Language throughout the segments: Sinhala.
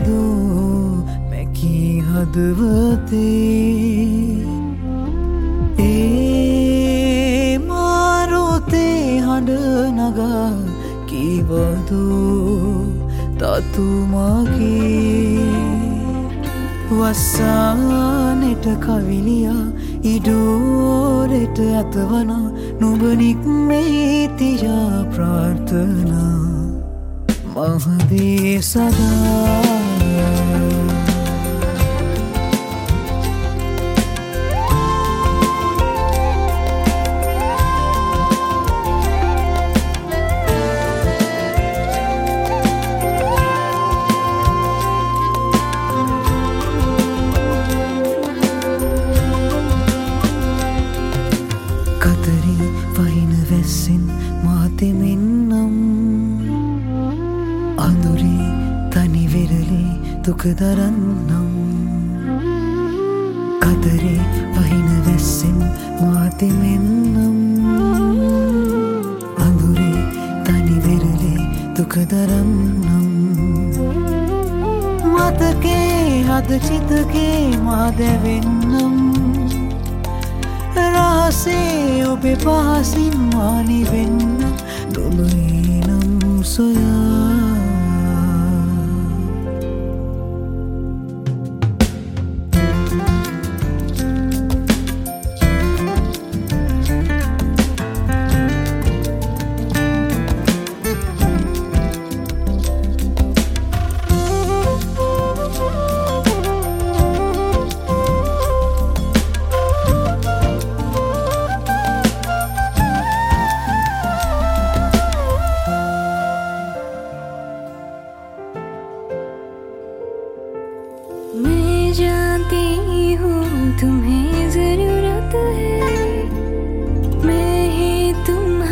මැකී හදවතේ ඒ මාරුතේ හඬ නගා කීවදු තතුමගේ වස්සානෙට කවිලියා ඉඩෝරෙට අතවන නුඹනික්මේ තියා ප්‍රාර්ථනා මහදේ සදා කතරී වහින වැස්සෙන් මාතෙමෙන්නම් අඳුරේ තනි වෙරළේ දුක දරන්නම් කතරේ වහින වැස්සෙන් මාතෙමෙන්නම් අඳුරේ තනි වෙරළේ දුක දරන්නම් මතකේ හද චිතකේ මා දැවෙන්නම් රහසේ ඔබේ පහසින් මානි වෙන්න නොලොයි නම් සොයා मैं जानती हूँ तुम्हें जरूरत है मैं ही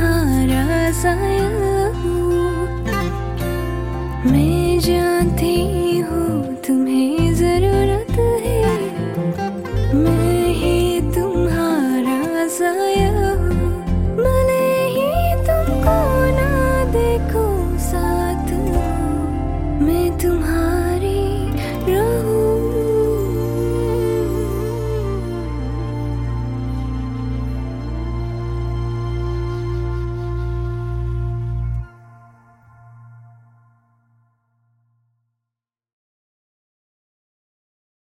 तुम्हारा साया हूँ मैं जानती